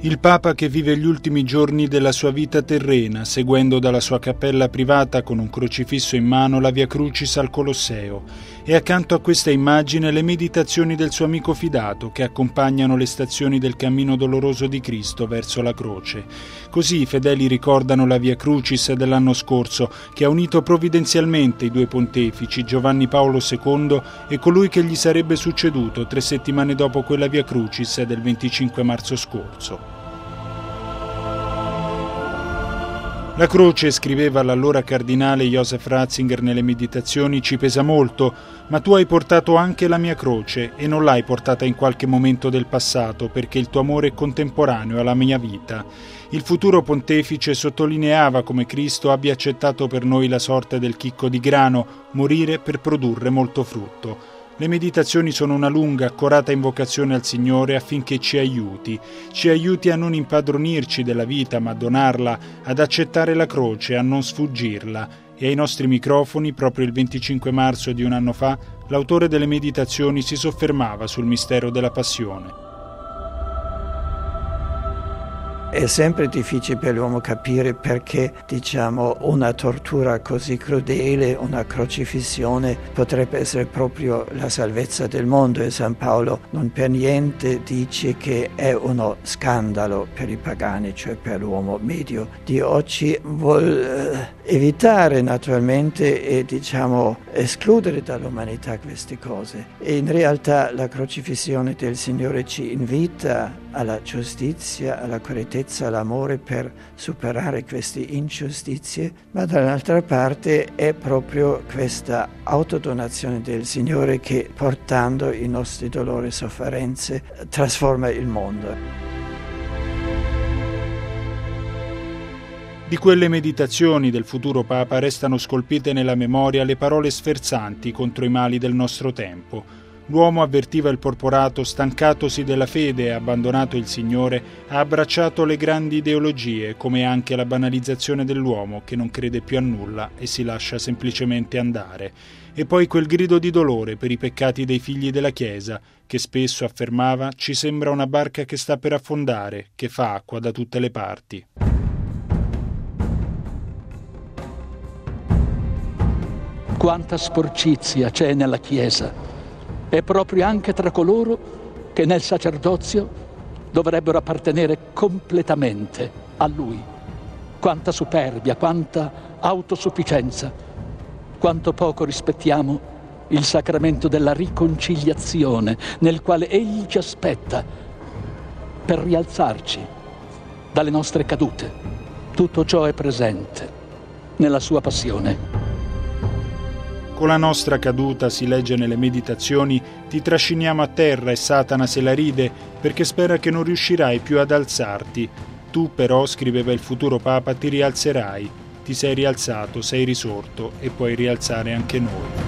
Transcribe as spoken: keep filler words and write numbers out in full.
Il Papa che vive gli ultimi giorni della sua vita terrena, seguendo dalla sua cappella privata con un crocifisso in mano la Via Crucis al Colosseo, e accanto a questa immagine le meditazioni del suo amico fidato che accompagnano le stazioni del cammino doloroso di Cristo verso la croce. Così i fedeli ricordano la Via Crucis dell'anno scorso, che ha unito provvidenzialmente i due pontefici, Giovanni Paolo secondo e colui che gli sarebbe succeduto tre settimane dopo quella Via Crucis del venticinque marzo scorso. La croce, scriveva l'allora cardinale Joseph Ratzinger nelle meditazioni, ci pesa molto, ma tu hai portato anche la mia croce e non l'hai portata in qualche momento del passato perché il tuo amore è contemporaneo alla mia vita. Il futuro pontefice sottolineava come Cristo abbia accettato per noi la sorte del chicco di grano, morire per produrre molto frutto. Le meditazioni sono una lunga, accorata invocazione al Signore affinché ci aiuti, ci aiuti a non impadronirci della vita ma a donarla, ad accettare la croce, a non sfuggirla. E ai nostri microfoni, proprio il venticinque marzo di un anno fa, l'autore delle meditazioni si soffermava sul mistero della passione. È sempre difficile per l'uomo capire perché, diciamo, una tortura così crudele, una crocifissione, potrebbe essere proprio la salvezza del mondo, e San Paolo non per niente dice che è uno scandalo per i pagani, cioè per l'uomo medio di oggi. Vuol evitare naturalmente e, diciamo, escludere dall'umanità queste cose. E in realtà la crocifissione del Signore ci invita alla giustizia, alla correttezza, all'amore per superare queste ingiustizie, ma dall'altra parte è proprio questa autodonazione del Signore che, portando i nostri dolori e sofferenze, trasforma il mondo. Di quelle meditazioni del futuro Papa restano scolpite nella memoria le parole sferzanti contro i mali del nostro tempo. L'uomo, avvertiva il porporato, stancatosi della fede e abbandonato il Signore, ha abbracciato le grandi ideologie, come anche la banalizzazione dell'uomo che non crede più a nulla e si lascia semplicemente andare. E poi quel grido di dolore per i peccati dei figli della Chiesa, che spesso, affermava, ci sembra una barca che sta per affondare, che fa acqua da tutte le parti. Quanta sporcizia c'è nella Chiesa! E proprio anche tra coloro che nel sacerdozio dovrebbero appartenere completamente a Lui. Quanta superbia, quanta autosufficienza, quanto poco rispettiamo il sacramento della riconciliazione nel quale Egli ci aspetta per rialzarci dalle nostre cadute. Tutto ciò è presente nella sua passione. Con la nostra caduta, si legge nelle meditazioni, ti trasciniamo a terra e Satana se la ride perché spera che non riuscirai più ad alzarti. Tu però, scriveva il futuro Papa, ti rialzerai. Ti sei rialzato, sei risorto e puoi rialzare anche noi.